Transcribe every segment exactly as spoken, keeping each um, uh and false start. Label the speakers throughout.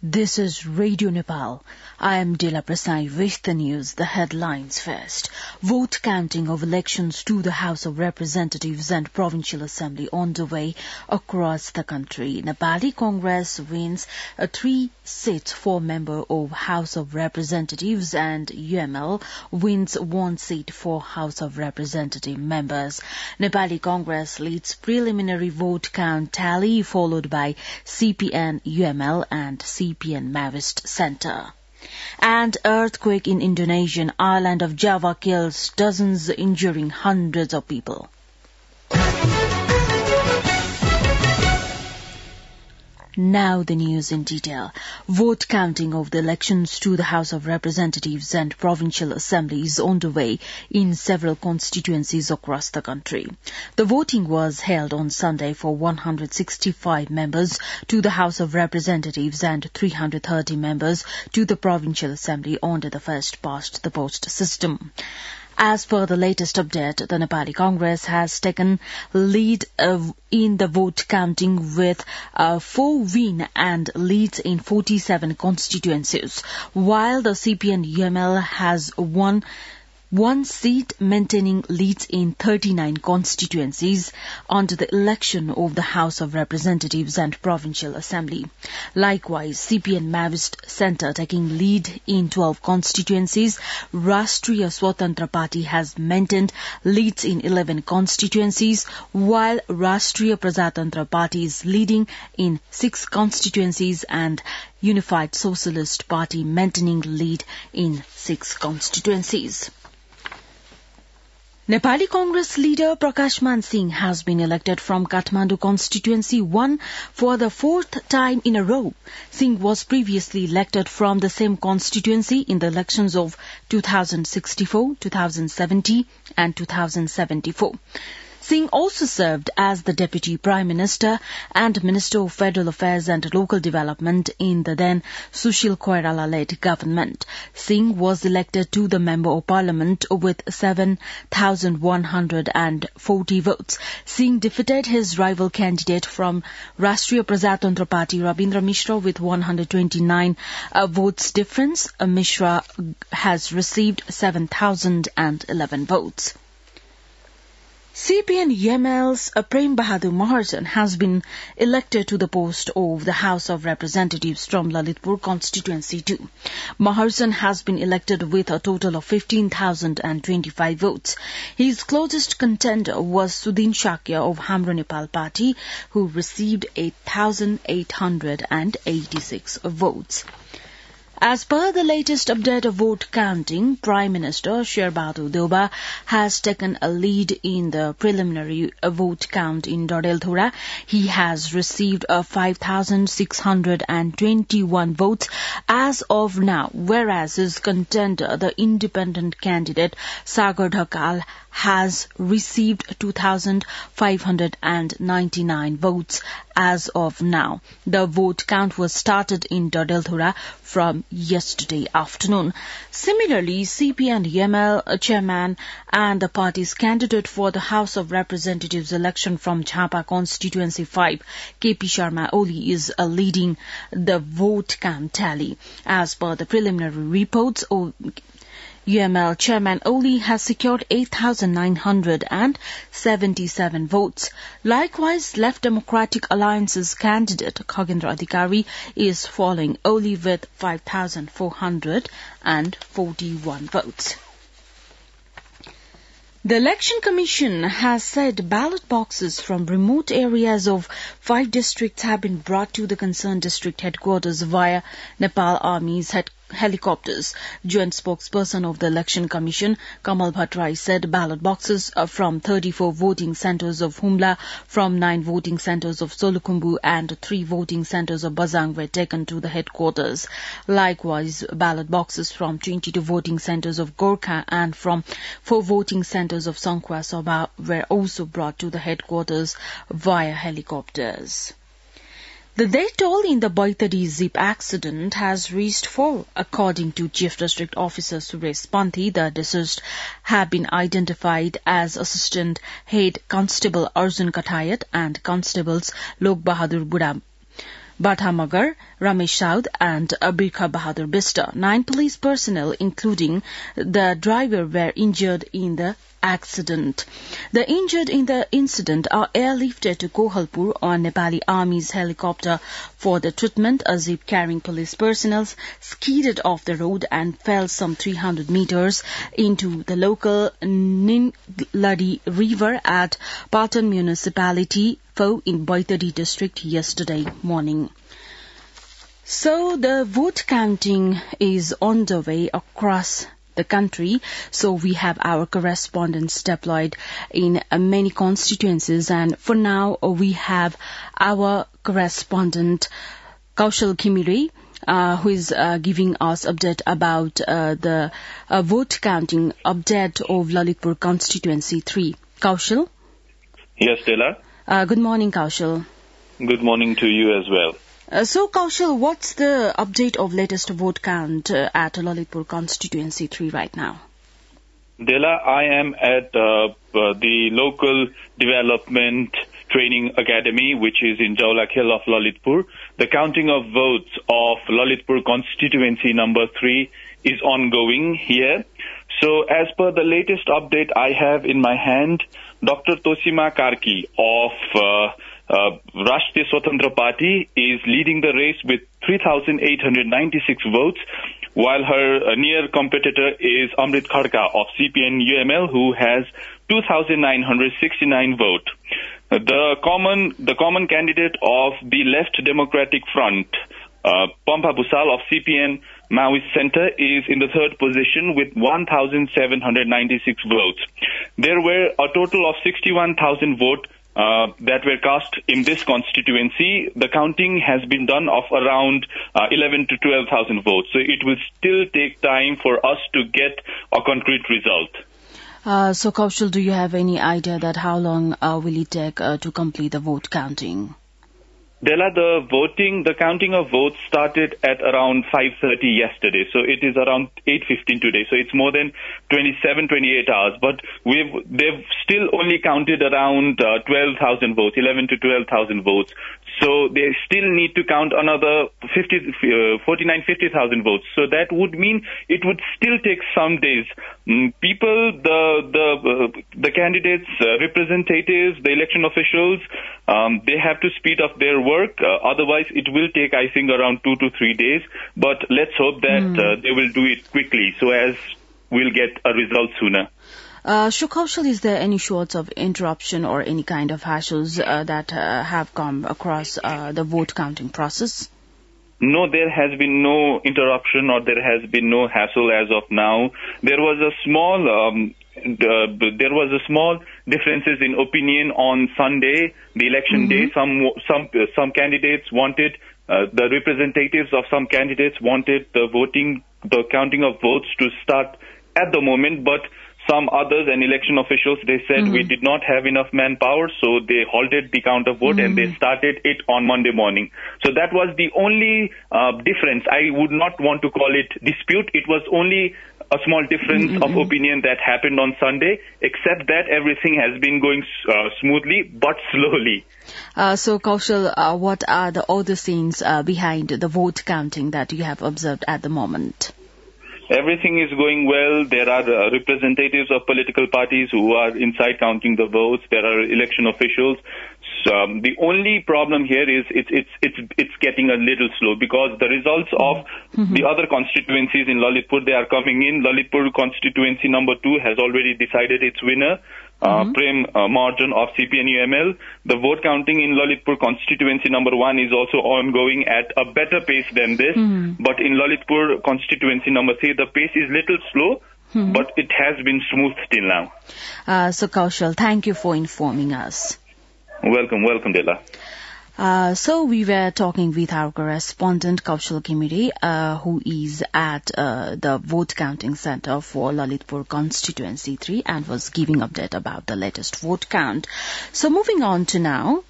Speaker 1: This is Radio Nepal. I am Dila Prasai with the news, the headlines first. Vote counting of elections to the House of Representatives and Provincial Assembly on the way across the country. Nepali Congress wins a three-seat four-member of House of Representatives and U M L wins one seat for House of Representative members. Nepali Congress leads preliminary vote count tally followed by C P N, U M L and C P N Maoist Centre. And earthquake in Indonesian island of Java kills dozens, injuring hundreds of people. Now the news in detail. Vote counting of the elections to the House of Representatives and Provincial Assembly is on the way in several constituencies across the country. The voting was held on Sunday for one hundred sixty-five members to the House of Representatives and three hundred thirty members to the Provincial Assembly under the first-past-the-post system. As per the latest update, the Nepali Congress has taken lead uh, in the vote counting with a four win and leads in forty-seven constituencies, while the C P N U M L has won one seat, maintaining leads in thirty-nine constituencies under the election of the House of Representatives and Provincial Assembly. Likewise, C P N Maoist Centre taking lead in twelve constituencies. Rashtriya Swatantra Party has maintained leads in eleven constituencies, while Rashtriya Prajatantra Party is leading in six constituencies and Unified Socialist Party maintaining lead in six constituencies. Nepali Congress leader Prakash Man Singh has been elected from Kathmandu constituency one for the fourth time in a row. Singh was previously elected from the same constituency in the elections of two thousand sixty-four, two thousand seventy and two thousand seventy-four. Singh also served as the Deputy Prime Minister and Minister of Federal Affairs and Local Development in the then Sushil Koirala-led government. Singh was elected to the Member of Parliament with seven thousand one hundred forty votes. Singh defeated his rival candidate from Rashtriya Prajatantra Party, Rabindra Mishra, with one hundred twenty-nine uh, votes difference. Uh, Mishra has received seven thousand eleven votes. C P N U M L's Prem Bahadur Maharjan has been elected to the post of the House of Representatives from Lalitpur constituency two. Maharjan has been elected with a total of fifteen thousand twenty-five votes. His closest contender was Sudhin Shakya of Hamro Nepal Party, who received eight thousand eight hundred eighty-six votes. As per the latest update of vote counting, Prime Minister Sher Bahadur Deuba has taken a lead in the preliminary vote count in Dodelthura. He has received uh, five thousand six hundred twenty-one votes as of now, whereas his contender, the independent candidate Sagar Dhakal, has received two thousand five hundred ninety-nine votes as of now. The vote count was started in Dodelthura from yesterday afternoon. Similarly, C P N U M L chairman and the party's candidate for the House of Representatives election from Jhapa constituency five, K P Sharma Oli, is uh, leading the vote count tally. As per the preliminary reports, U M L Chairman Oli has secured eight thousand nine hundred seventy-seven votes. Likewise, Left Democratic Alliance's candidate Khagendra Adhikari is following Oli with five thousand four hundred forty-one votes. The Election Commission has said ballot boxes from remote areas of five districts have been brought to the concerned district headquarters via Nepal Army's head helicopters. Joint spokesperson of the Election Commission, Kamal Bhattrai, said ballot boxes from thirty-four voting centres of Humla, from nine voting centres of Solukhumbu and three voting centres of Bazang were taken to the headquarters. Likewise, ballot boxes from twenty-two voting centres of Gorkha and from four voting centres of Songkhwa Sabha were also brought to the headquarters via helicopters. The death toll in the Baitadi Jeep accident has reached four. According to Chief District Officer Suresh Panthi, the deceased have been identified as Assistant Head Constable Arjun Kathayat and Constables Lok Bahadur Buda Batha Magar, Ramesh Saud and Birkha Bahadur Bista. Nine police personnel, including the driver, were injured in the accident. The injured in the incident are airlifted to Kohalpur on Nepali Army's helicopter for the treatment. A jeep carrying police personnel skidded off the road and fell some three hundred meters into the local Ningladi River at Patan Municipality, Fo in Baitadi district yesterday morning. So the vote counting is on the way across the country. So we have our correspondents deployed in uh, many constituencies, and for now uh, we have our correspondent Kaushal Khimire uh, who is uh, giving us update about uh, the uh, vote counting update of Lalitpur constituency three. Kaushal?
Speaker 2: Yes, Stella.
Speaker 1: Uh, good morning, Kaushal.
Speaker 2: Good morning to you as well.
Speaker 1: Uh, so, Kaushal, what's the update of latest vote count uh, at Lalitpur constituency three right now?
Speaker 2: Dela, I am at uh, uh, the local development training academy, which is in Jaulak Hill of Lalitpur. The counting of votes of Lalitpur constituency number three is ongoing here. So, as per the latest update I have in my hand, Doctor Tosima Karki of uh, Uh, Rashtriya Swatantra Party is leading the race with three thousand eight hundred ninety-six votes, while her uh, near competitor is Amrit Khadka of C P N U M L, who has two thousand nine hundred sixty-nine votes. Uh, the common the common candidate of the Left Democratic Front, uh, Pampa Busal of C P N Maoist Center, is in the third position with one thousand seven hundred ninety-six votes. There were a total of sixty-one thousand votes Uh, that were cast in this constituency. The counting has been done of around uh, eleven to twelve thousand votes. So it will still take time for us to get a concrete result.
Speaker 1: Uh, so, Kaushal, do you have any idea that how long uh, will it take uh, to complete the vote counting?
Speaker 2: Dela, the voting, the counting of votes started at around five thirty yesterday. So it is around eight fifteen today. So it's more than twenty-seven, twenty-eight hours. But we've, they've still only counted around uh, twelve thousand votes, eleven to twelve thousand votes. So they still need to count another fifty, uh, forty-nine, fifty thousand votes. So that would mean it would still take some days. Mm, people, the the uh, the candidates, uh, representatives, the election officials, um, they have to speed up their work. Uh, otherwise, it will take, I think, around two to three days. But let's hope that mm. uh, they will do it quickly, so as we'll get a result sooner.
Speaker 1: Uh, Kaushal, is there any sorts of interruption or any kind of hassles uh, that uh, have come across uh, the vote counting process?
Speaker 2: No, there has been no interruption or there has been no hassle as of now. There was a small, um, uh, there was a small differences in opinion on Sunday, the election mm-hmm. day. Some some uh, some candidates wanted uh, the representatives of some candidates wanted the voting, the counting of votes to start at the moment, but some others and election officials, they said mm-hmm. we did not have enough manpower, so they halted the count of vote mm-hmm. and they started it on Monday morning. So that was the only uh, difference. I would not want to call it dispute. It was only a small difference mm-hmm. of opinion that happened on Sunday, except that everything has been going uh, smoothly but slowly.
Speaker 1: Uh, so, Kaushal, uh, what are the other scenes uh, behind the vote counting that you have observed at the moment?
Speaker 2: Everything is going well. There are uh, representatives of political parties who are inside counting the votes. There are election officials. So, um, the only problem here is it's it's it's it's getting a little slow because the results of mm-hmm. the other constituencies in Lalitpur, they are coming in. Lalitpur constituency number two has already decided its winner. Uh, mm-hmm. Prem uh, Marjan of C P N U M L. The vote counting in Lalitpur constituency number one is also ongoing at a better pace than this. Mm-hmm. But in Lalitpur constituency number three, the pace is little slow, mm-hmm. but it has been smooth till now.
Speaker 1: Uh, so, Kaushal, thank you for informing us.
Speaker 2: Welcome, welcome, Dela.
Speaker 1: Uh, so we were talking with our correspondent Kaushal Khimire, uh, who is at uh, the vote counting center for Lalitpur constituency three and was giving update about the latest vote count. So moving on to now,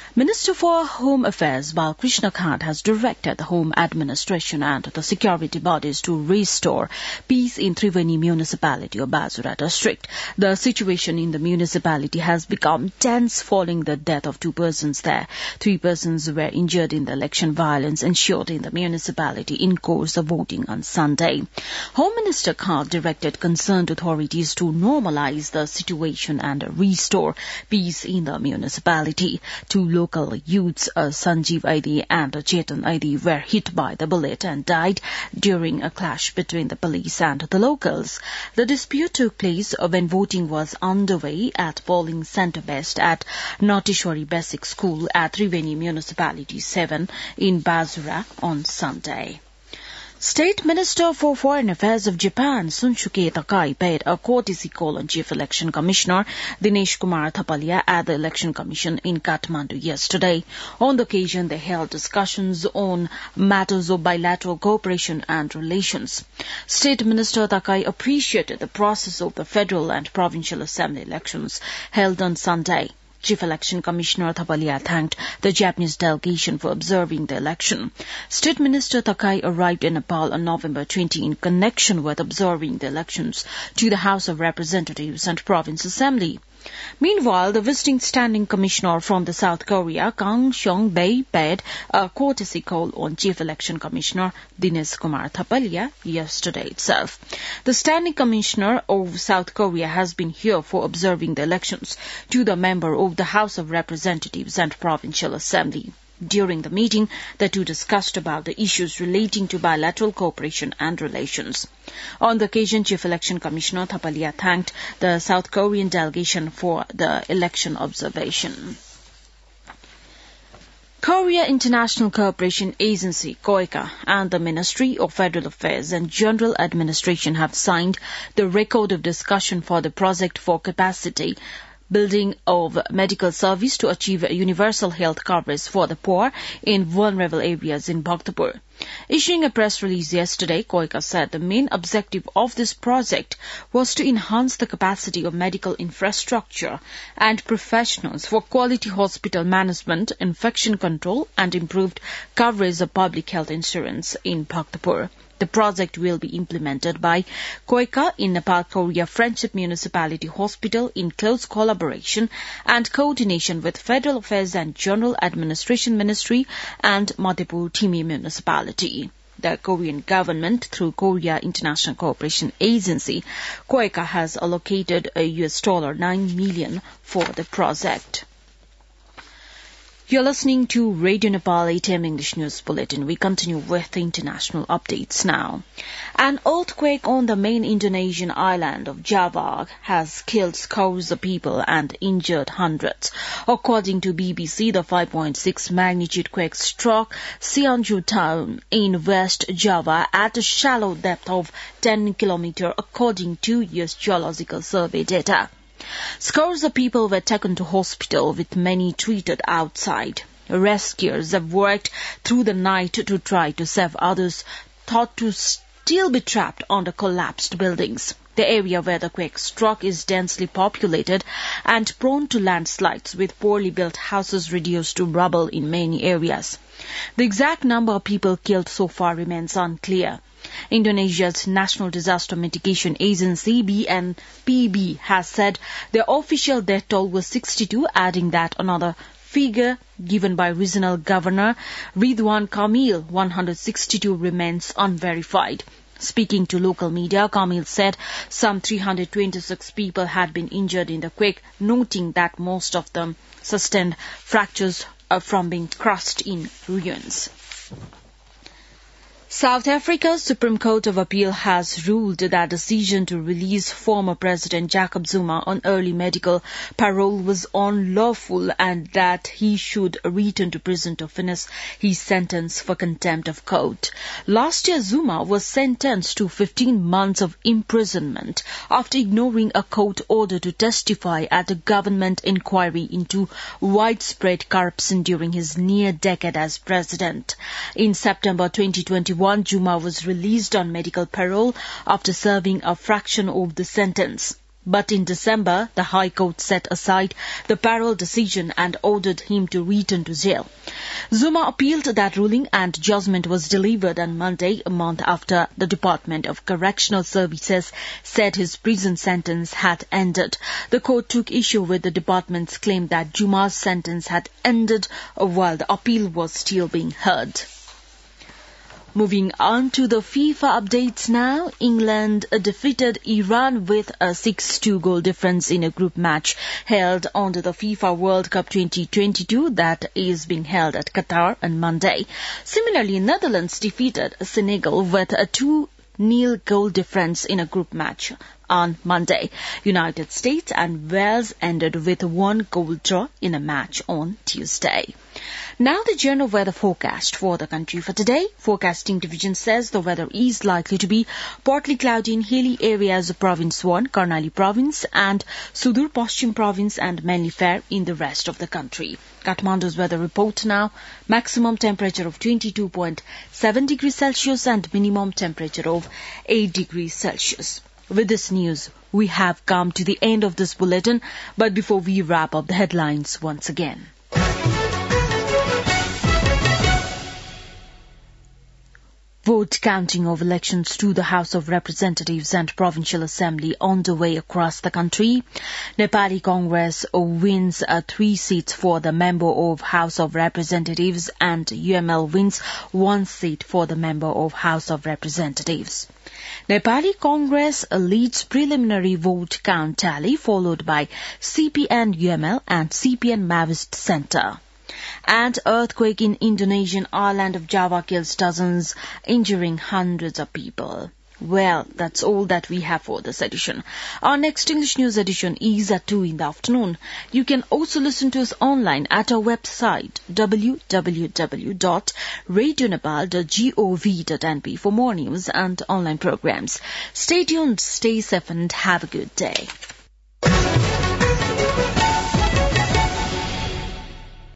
Speaker 1: Minister for Home Affairs Balkrishna Kant has directed the Home Administration and the security bodies to restore peace in Triveni municipality of Basura district. The situation in the municipality has become tense following the death of two persons there. Three persons were injured in the election violence ensued in the municipality in course of voting on Sunday. Home Minister Kant directed concerned authorities to normalize the situation and restore peace in the municipality. Two local youths, uh, Sanjeev Aidi and Chetan Aidi, were hit by the bullet and died during a clash between the police and the locals. The dispute took place when voting was underway at polling centre best at Nautishwari Basic School at Triveni Municipality seven in Basura on Sunday. State Minister for Foreign Affairs of Japan, Shunsuke Takai, paid a courtesy call on Chief Election Commissioner Dinesh Kumar Thapalia at the Election Commission in Kathmandu yesterday. On the occasion, they held discussions on matters of bilateral cooperation and relations. State Minister Takai appreciated the process of the federal and provincial assembly elections held on Sunday. Chief Election Commissioner Thapalia thanked the Japanese delegation for observing the election. State Minister Takai arrived in Nepal on November twentieth in connection with observing the elections to the House of Representatives and Province Assembly. Meanwhile, the visiting standing commissioner from the South Korea, Kang Seong-bae, paid a courtesy call on Chief Election Commissioner Dinesh Kumar Thapalia yesterday itself. The standing commissioner of South Korea has been here for observing the elections to the member of the House of Representatives and Provincial Assembly. During the meeting, the two discussed about the issues relating to bilateral cooperation and relations. On the occasion, Chief Election Commissioner Thapalia thanked the South Korean delegation for the election observation. Korea International Cooperation Agency, KOICA, and the Ministry of Federal Affairs and General Administration have signed the record of discussion for the project for capacity building of medical service to achieve universal health coverage for the poor in vulnerable areas in Bhaktapur. Issuing a press release yesterday, KOICA said the main objective of this project was to enhance the capacity of medical infrastructure and professionals for quality hospital management, infection control, and improved coverage of public health insurance in Bhaktapur. The project will be implemented by KOICA in Nepal Korea Friendship Municipality Hospital in close collaboration and coordination with Federal Affairs and General Administration Ministry and Madhepur Thimi Municipality. The Korean government, through Korea International Cooperation Agency, KOICA has allocated a U S dollar nine million for the project. You're listening to Radio Nepal eight A M English News Bulletin. We continue with the international updates now. An earthquake on the main Indonesian island of Java has killed scores of people and injured hundreds. According to B B C, the five point six magnitude quake struck Cianjur town in West Java at a shallow depth of ten kilometers, according to U S Geological Survey data. Scores of people were taken to hospital, with many treated outside. Rescuers have worked through the night to try to save others thought to still be trapped under collapsed buildings. The area where the quake struck is densely populated and prone to landslides, with poorly built houses reduced to rubble in many areas. The exact number of people killed so far remains unclear. Indonesia's National Disaster Mitigation Agency, B N P B, has said the official death toll was sixty-two, adding that another figure given by Regional Governor Ridwan Kamil, one hundred sixty-two, remains unverified. Speaking to local media, Kamil said some three hundred twenty-six people had been injured in the quake, noting that most of them sustained fractures from being crushed in ruins. South Africa's Supreme Court of Appeal has ruled that decision to release former President Jacob Zuma on early medical parole was unlawful and that he should return to prison to finish his sentence for contempt of court. Last year, Zuma was sentenced to fifteen months of imprisonment after ignoring a court order to testify at a government inquiry into widespread corruption during his near decade as president. In September twenty twenty-one, Zuma was released on medical parole after serving a fraction of the sentence. But in December, the High Court set aside the parole decision and ordered him to return to jail. Zuma appealed that ruling and judgment was delivered on Monday, a month after the Department of Correctional Services said his prison sentence had ended. The court took issue with the department's claim that Zuma's sentence had ended while the appeal was still being heard. Moving on to the FIFA updates now. England defeated Iran with a six two goal difference in a group match held under the FIFA World Cup twenty twenty-two that is being held at Qatar on Monday. Similarly, Netherlands defeated Senegal with a two nil goal difference in a group match on Monday. United States and Wales ended with a one goal draw in a match on Tuesday. Now the general weather forecast for the country for today. Forecasting division says the weather is likely to be partly cloudy in hilly areas of Province one, Karnali Province and Sudur Paschim Province and mainly fair in the rest of the country. Kathmandu's weather report now. Maximum temperature of twenty-two point seven degrees Celsius and minimum temperature of eight degrees Celsius. With this news, we have come to the end of this bulletin, but before we wrap up the headlines once again. Vote counting of elections to the House of Representatives and Provincial Assembly on the way across the country. Nepali Congress wins uh, three seats for the member of House of Representatives and U M L wins one seat for the member of House of Representatives. Nepali Congress leads preliminary vote count tally followed by C P N U M L and C P N Maoist Centre. And earthquake in Indonesian island of Java kills dozens, injuring hundreds of people. Well, that's all that we have for this edition. Our next English news edition is at two in the afternoon. You can also listen to us online at our website w w w dot radio nepal dot gov dot n p for more news and online programs. Stay tuned, stay safe and have a good day.